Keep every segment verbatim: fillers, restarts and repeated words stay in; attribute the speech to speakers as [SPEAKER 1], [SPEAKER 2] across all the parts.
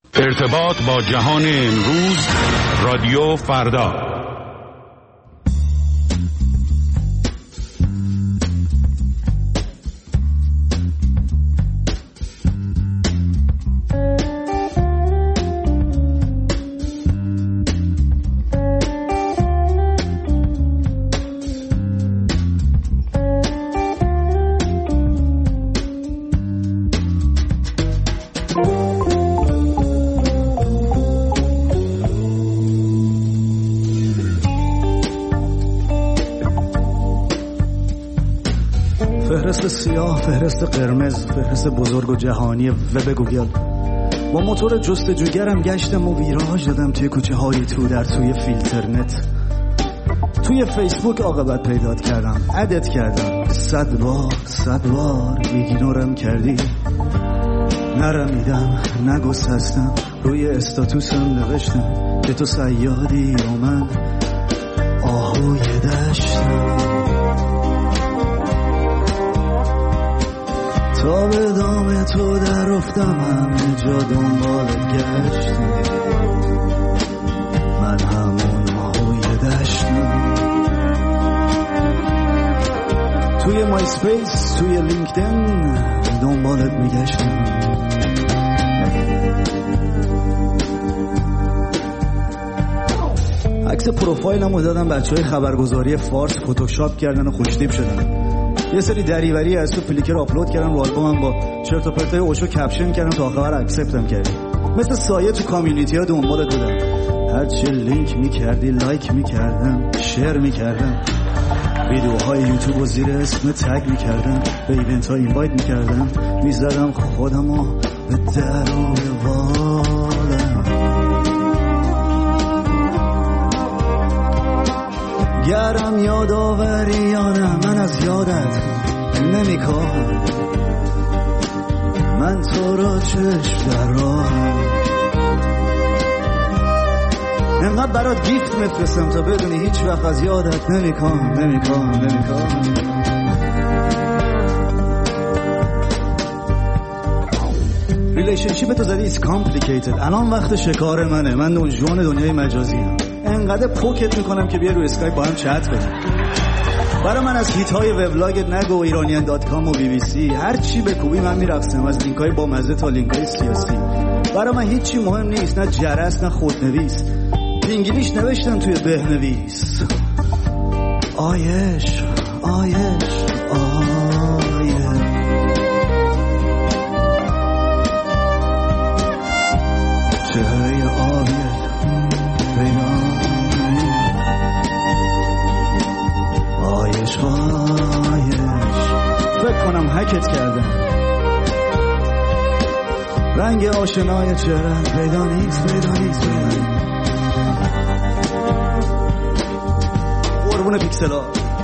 [SPEAKER 1] ارتباط با جهان امروز، رادیو فردا.
[SPEAKER 2] فهرست سیاه، فهرست قرمز، فهرست بزرگ و جهانی وب گوگل. با موتور جستجوگرم گشتم و ویراژ دادم توی کوچه های تو در توی فیلترنت. توی فیسبوک عاقبت پیدات کردم، ادت کردم، صد بار صد بار ایگنورم کردی. نرمیدم، نگسستم، روی استاتوسم نوشتم که تو صیادی و من آهوی دشتم. تا به دام تو در افتم، همه جا دنبالت گشتم، من همون آهوی دشتم. توی مای سپیس، توی لینکدین دنبالت میگشتم. عکس پروفایلمو دادم بچه های خبرگزاری فارس فتوشاپ کردن و خوشتیپ شدن. یه سری دریوری از تو فلیکر آپلود کردم رو آلبومم، با چرت و پرتای اوشو کپشن کردم تا آخر اکسپتم کردی. مثل سایه تو کامیونیتی ها دنبالت بودم، هرچی لینک میکردی لایک میکردم، شیر میکردم، ویدیوهای یوتیوب و زیر اسم تگ میکردم، به ایونت ها اینوایت میکردم، میزدم خودمو به در و بالم. گرم یاداوریانم، من از یادت نمیکنم، من تو را چشم در راهم. انقدر برات گیفت میفرستم تا بدونی هیچ وقت از یادت نمیکنم نمیکنم نمیکنم. ریلیشنشیپ تو زدی is complicated. الان وقت شکار منه، من نوجوان دنیای مجازی هم. انقدر پوکت میکنم که بیا روی اسکایپ با هم چت کنیم. برای من از هیت های وبلاگت نگو، ایرانیان دات کام و بی بی سی، هر چی بکوبی من میرقصم، از لینک های با مزه تا لینک های سیاسی. برای من هیچی مهم نیست، نه جرس نه خودنویس، انگلیش نوشتن توی بهنویس. آیش آیش آیش چهره آبیت پیدا، آیش آیش. فکر کنم هکت کردم، رنگ آشنای چهره پیدا نیست پیدا نیست پیدا نیست. قربون پیکسلا.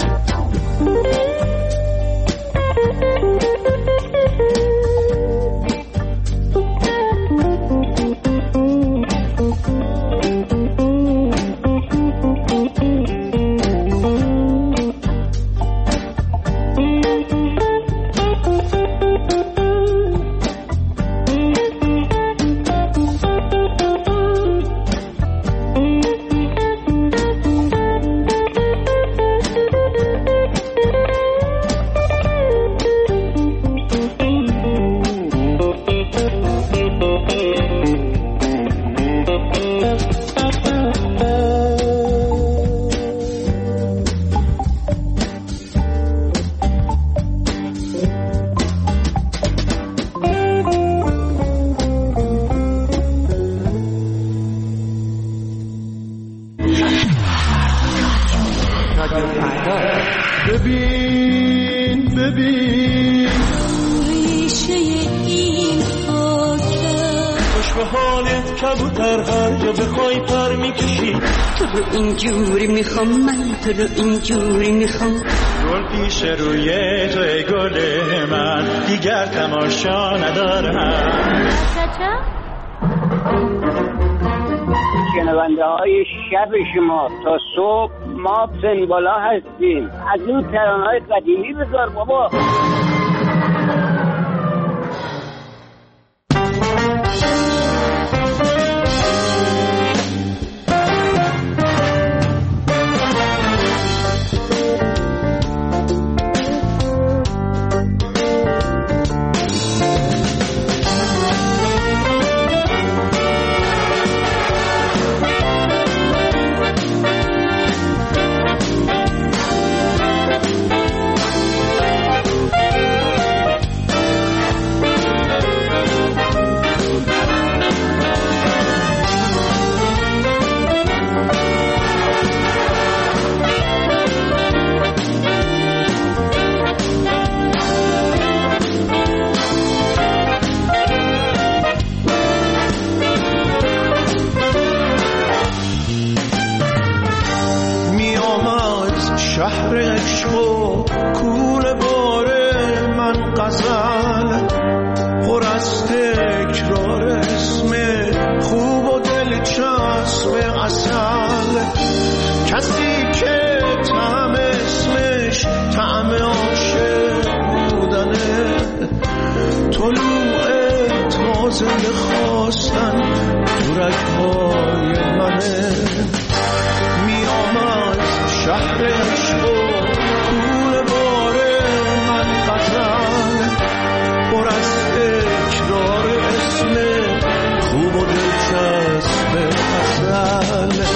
[SPEAKER 3] ببین ببین ریشه این خاکه، خوش به حالت کبوتر، هر جا بخوای پر میکشی.
[SPEAKER 4] تو رو اینجوری میخوام، من تو رو اینجوری میخوام.
[SPEAKER 3] گل پیش روی تو ای گل من، دیگر تماشا ندارم.
[SPEAKER 5] شنونده های شب شما تا صبح ما سن بالا هستیم. از اون ترانه های قدیمی بذار بابا.
[SPEAKER 6] شهر عشق و کوره باره من غزل پر از تکرار اسم خوب و دلچسب اصل کسی که طعم اسمش طعم عاشق بودنه طلوع تازه خواستن تو رگ‌های منه میام از شهر عشق و کوره باره من غزل پر از تکرار اسم خوب و دلچسب اصل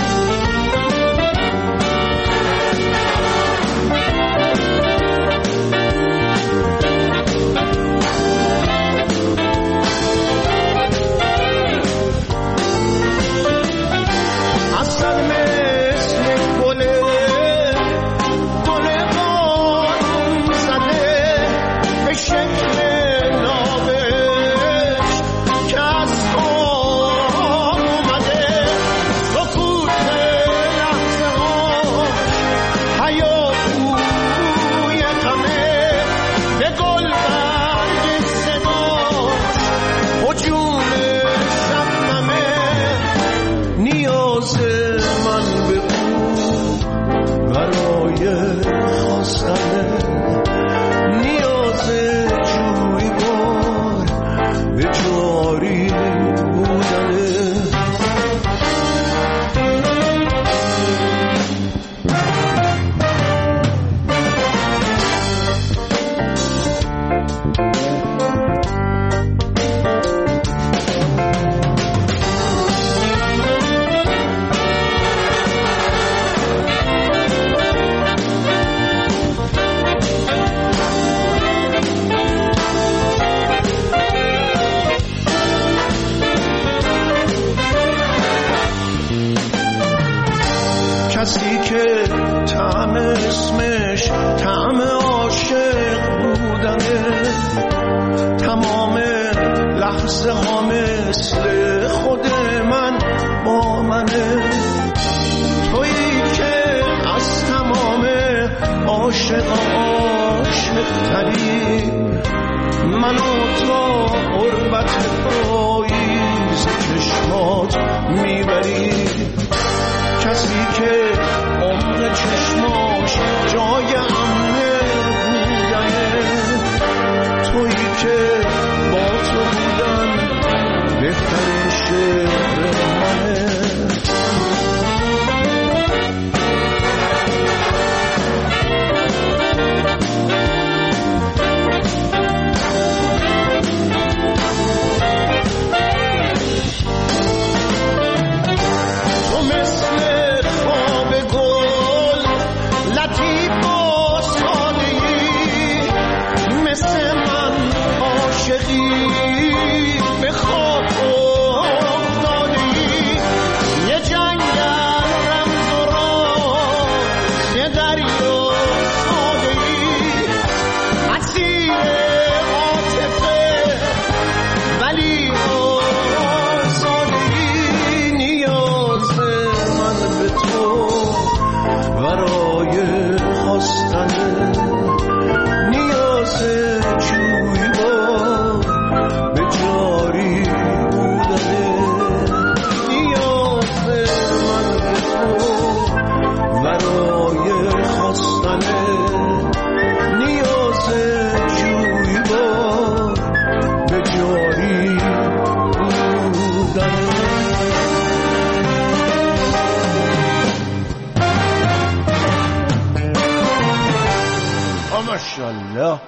[SPEAKER 6] ماشاءالله.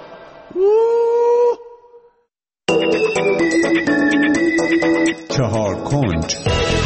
[SPEAKER 1] چهار کنج.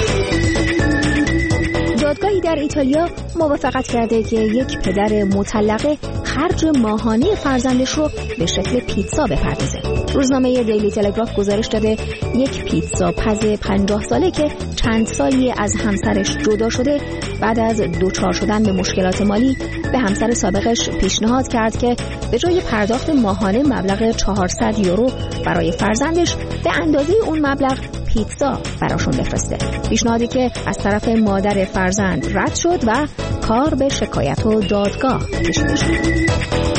[SPEAKER 7] دادگاهی در ایتالیا موافقت کرده که یک پدر مطلقه خرج ماهانه فرزندش رو به شکل پیتزا بپردازه. روزنامه دیلی تلگراف گزارش داده یک پیتزا پز پنجاه ساله که چند سالی از همسرش جدا شده بعد از دوچار شدن به مشکلات مالی به همسر سابقش پیشنهاد کرد که به جای پرداخت ماهانه مبلغ چهارصد یورو برای فرزندش به اندازه اون مبلغ پیتزا براشون بفرسته. پیشنهادی که از طرف مادر فرزند رد شد و کار به شکایت و دادگاه کشیده شد.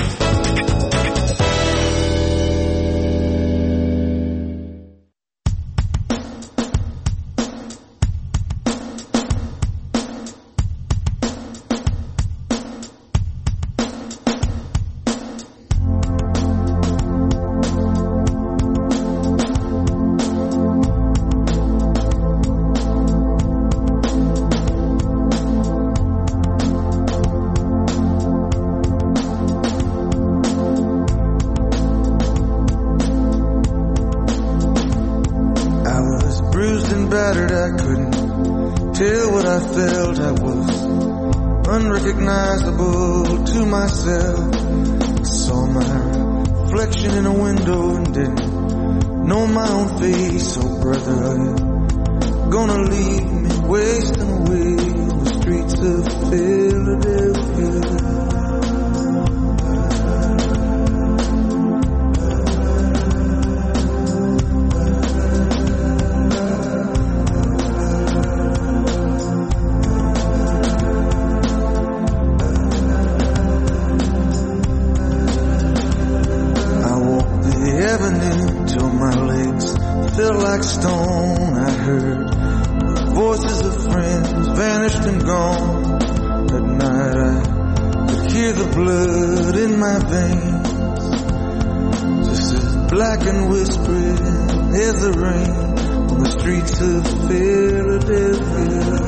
[SPEAKER 6] Unrecognizable to myself. I saw my reflection in a window and didn't know my own face. Oh brother, are you gonna leave me wasting away on the streets of Philadelphia? Like stone, I heard voices of friends vanished and gone. At night I could hear the blood in my veins, just as black and whispering as the rain on the streets of Philadelphia.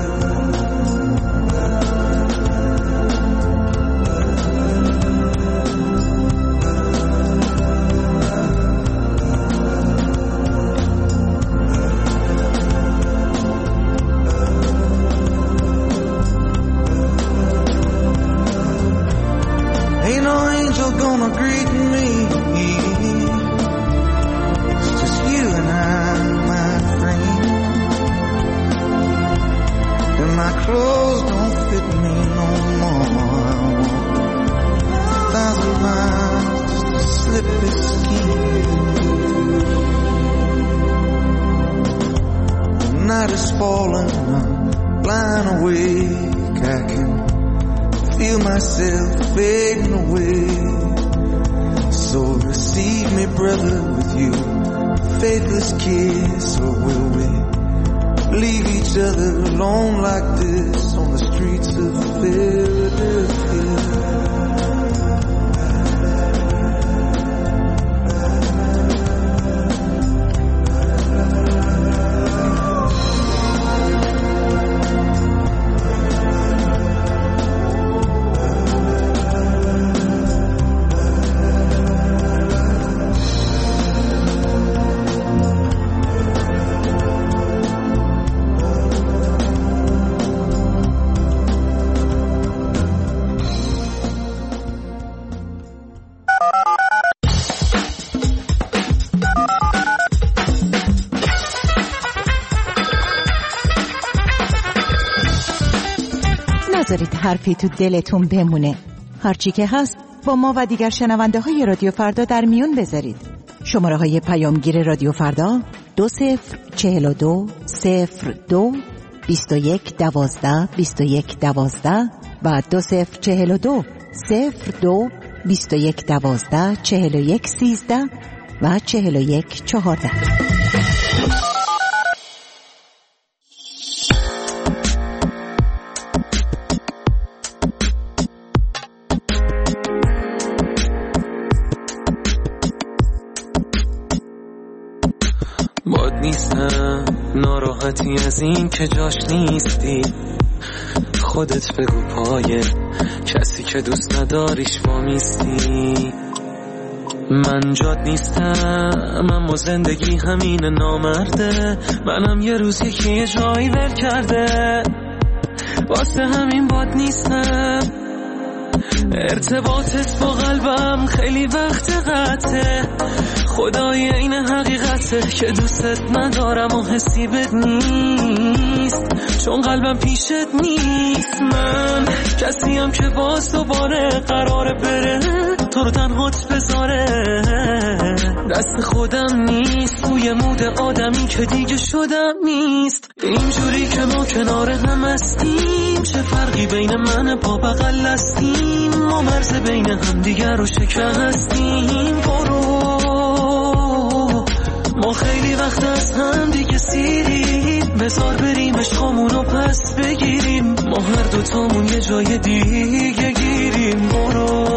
[SPEAKER 8] نذارید حرفی تو دلتون بمونه. هرچی که هست با ما و دیگر شنونده های رادیو فردا در میون بذارید. شماره های پیامگیر رادیو فردا دو صفر چهل و دو صفر دو بیست و یک دوازده بیست و یک دوازده و دو صفر چهل و دو صفر دو بیست و یک دوازده چهل و یک سیزده و چهل و یک چهارده.
[SPEAKER 9] باد نیستم ناراحتی از این که جاش نیستی، خودت بگو پای کسی که دوست نداریش وامیستی. من جاد نیستم اما زندگی همین نامرده، منم یه روز یکی یه جایی ول کرده، واسه همین باد نیستم. ارتباطت با قلبم خیلی وقت قطعه، خدای این حقیقته که دوستت ندارم و حسی بد نیست، چون قلبم پیشت نیست. من کسیم که باز دوباره قراره بره، تو رو تنهات بذاره. دست خودم نیست، روی مود آدمی که دیگه شدم نیست. اینجوری که ما کنار هم هستیم، چه فرقی بین من پا بغل هستیم. ما مرز بین هم دیگر رو شکستیم. برو ما خیلی وقت از هم دیگه سیریم، بذار بریم عشقامون رو پس بگیریم. ما هر دوتامون یه جای دیگه گیریم. برو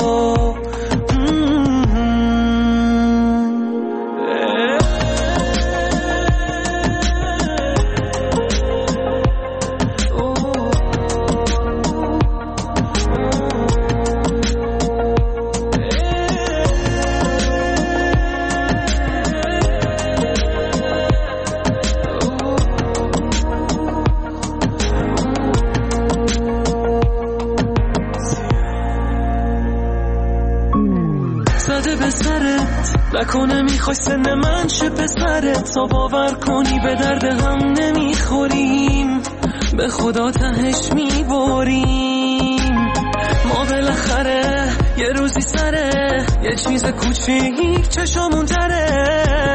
[SPEAKER 9] نکنه میخوای سن من چه پسرت، تا باور کنی به درد هم نمیخوریم. به خدا تهش میباریم. ما بالاخره یه روزی سره یه چیز کوچیک چشمون تره.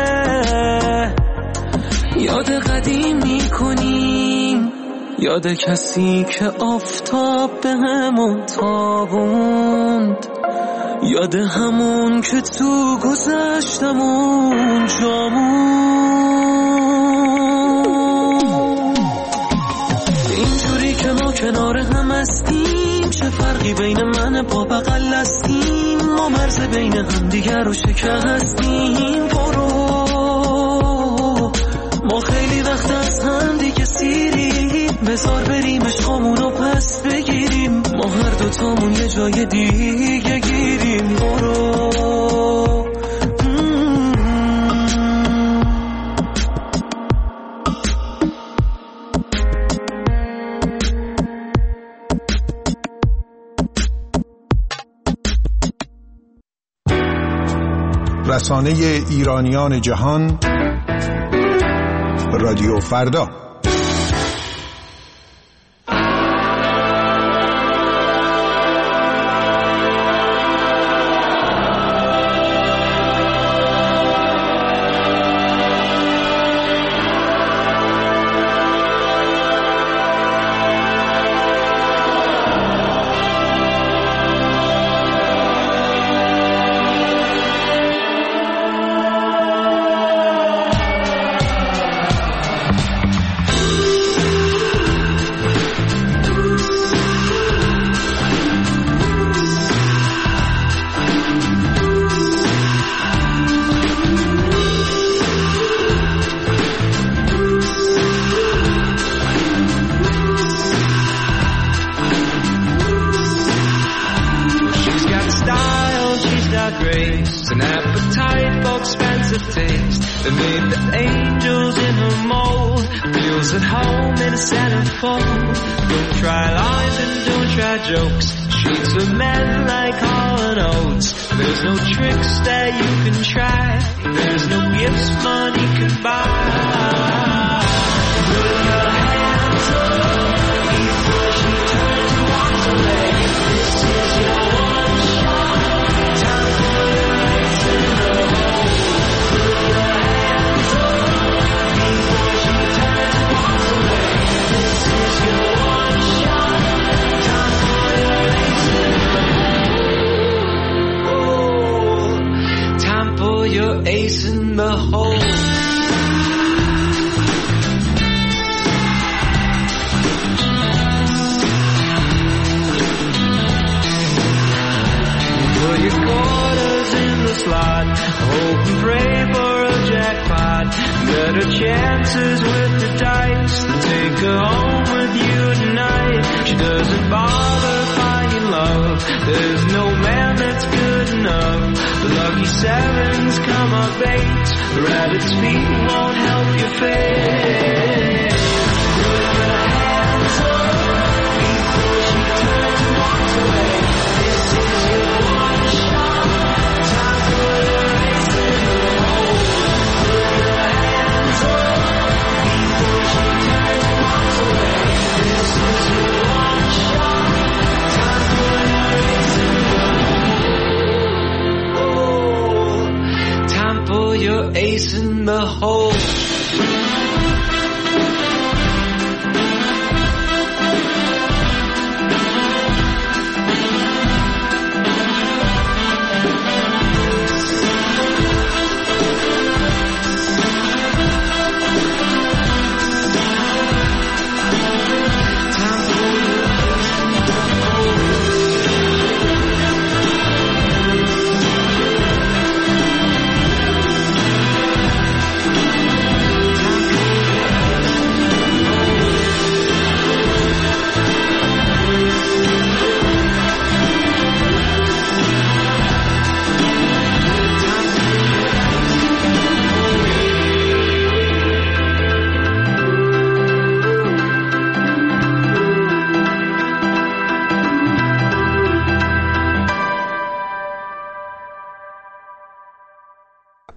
[SPEAKER 9] یاد قدیم میکنیم، یاد کسی که آفتاب به همون تابوند. یاد همون که تو گذشتمون جامون. اینجوری که ما کنار هم هستیم، چه فرقی بین من پا بغل هستیم. ما مرز بین هم دیگر رو شکستیم. برو ما خیلی وقت از هم دیگه سیریم، بذار بریم عشقامون رو پس بگیریم. ما هر دوتامون یه جای دیگه گیریم. برو
[SPEAKER 10] رسانه ایرانیان جهان، رادیو فردا.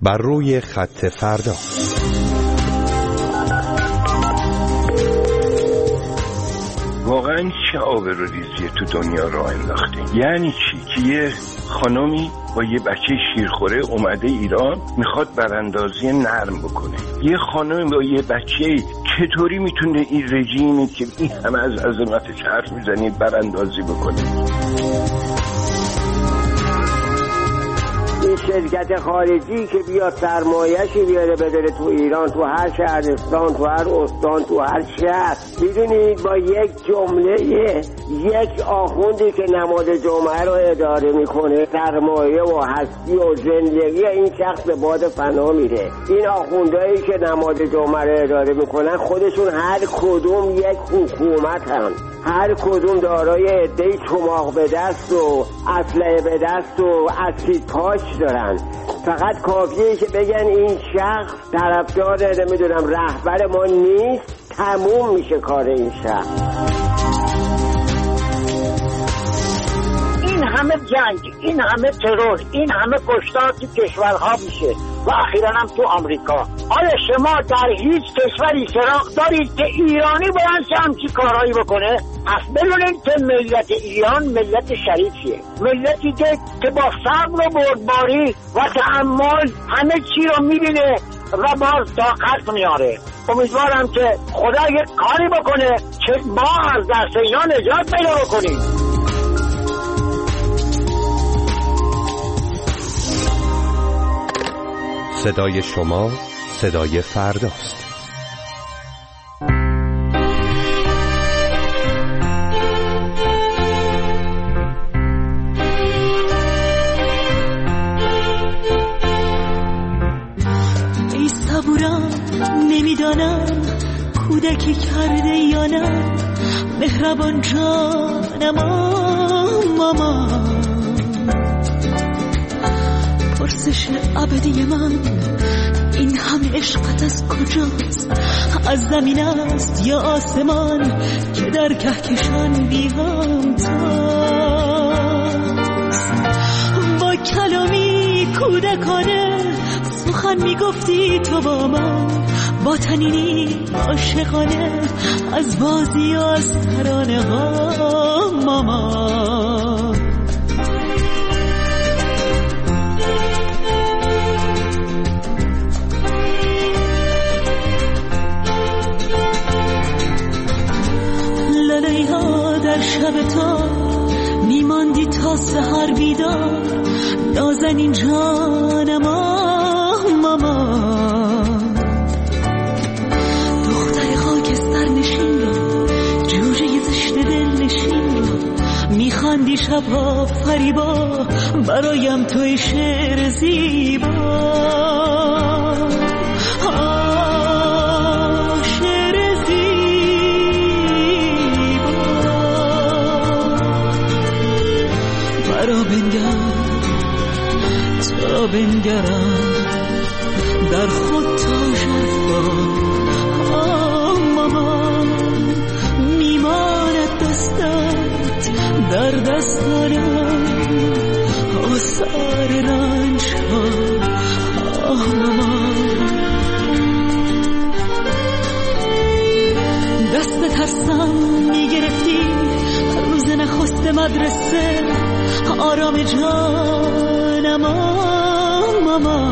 [SPEAKER 11] بر روی خط فردا.
[SPEAKER 12] واقعا چه آبروریزی تو دنیا راه انداخته؟ یعنی چی که یه خانمی با یه بچه شیرخوره اومده ایران میخواد براندازی نرم بکنه؟ یه خانمی با یه بچه چطوری میتونه این رژیمی که این همه از عظمتش حرف میزنی براندازی بکنه؟
[SPEAKER 5] این شرکت خارجی که بیاد سرمایه‌شی بیاره بداره تو ایران، تو هر شهرستان، تو هر استان، تو هر شهر، میدونید با یک جمله یک آخوندی که نماد جمعه رو اداره میکنه سرمایه و هستی و زندگی این شخص به باد فنا میره. این آخوندهایی که نماد جمعه رو اداره میکنن خودشون هر کدوم یک حکومت هم، هر کدوم دارای عده‌ای چماق به دست و اسلحه به دست و اسید پاچ دارن. فقط کافیه که بگن این شخص طرفدار نمیدونم رهبر ما نیست، تموم میشه کار این شخص.
[SPEAKER 13] این همه جنگ، این همه ترور، این همه کشتار تو کشورها میشه و اخیراً هم تو آمریکا. آیا شما در هیچ کشوری سراغ دارید که ایرانی باید همچین کارهایی بکنه؟ پس بدونید که ملت ایران ملت شریفیه، ملتی که که با صبر و بردباری و تحمل همه چی رو میبینه و باز طاقت میاره. امیدوارم که خدا یک کاری بکنه که ما از دست اینا نجات پیدا بکنیم.
[SPEAKER 11] صدای شما صدای فرداست.
[SPEAKER 9] ای صبورم نمیدانم کودکی کرده یا نه، مهربان جانم ماما، پرسش ابدی من این همه عشقت از کجاست؟ از زمین است یا آسمان که در کهکشان بی همتاست؟ با کلامی کودکانه سخن میگفتی تو با من، با تنینی عاشقانه از بازی و از ترانه ها ماما. در شب تا میماندی تا سحر بیدار، نازنین جانم ماما، دختر خاکستر نشین را، جوجه زشت دل نشین را، میخواندی شبها فریبا برایم توی شعر زیبا. بنگرم در خود تا شفا، ماما میماند دستت در دستانم، آثار رنج ها ماما. دست ترسم میگرفتی روز نخست مدرسه، آرام جانم ماما،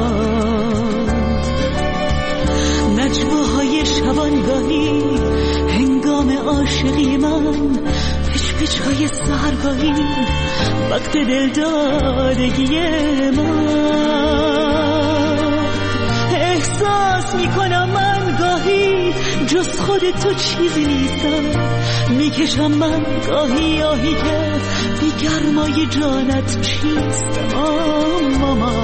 [SPEAKER 9] نجواهای شبانگاهی هنگام عاشقی من، پچ پچ های سحرگاهی وقت دلدادگی من. احساس میکنم من گاهی جز خود تو چیزی نیستم، میکشم من گاهی آهی که بی گرمای جانت چیستم ماما.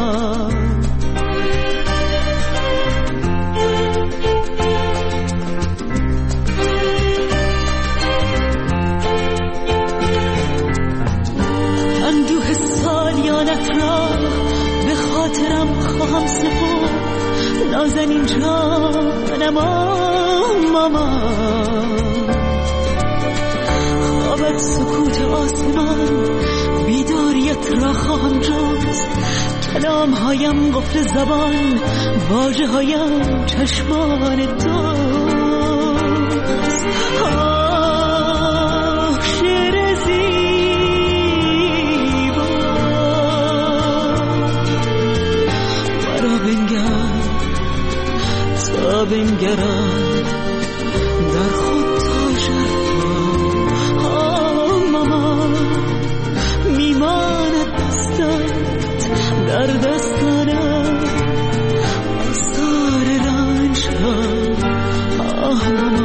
[SPEAKER 9] اندوه سالیانت را به خاطرم خواهم سپرد، نازنین جانم ماما. خوابت سکوت آسمان، بیداریت را خواهم جست، کلام هایم قفل زبان، واژه هایم چشمان تو. آه شعر زیبا مرا بنگر تا بنگرم در خود تا شرفا. آه ماما میماند دستت در دستانم آثار رنج را. آه ماما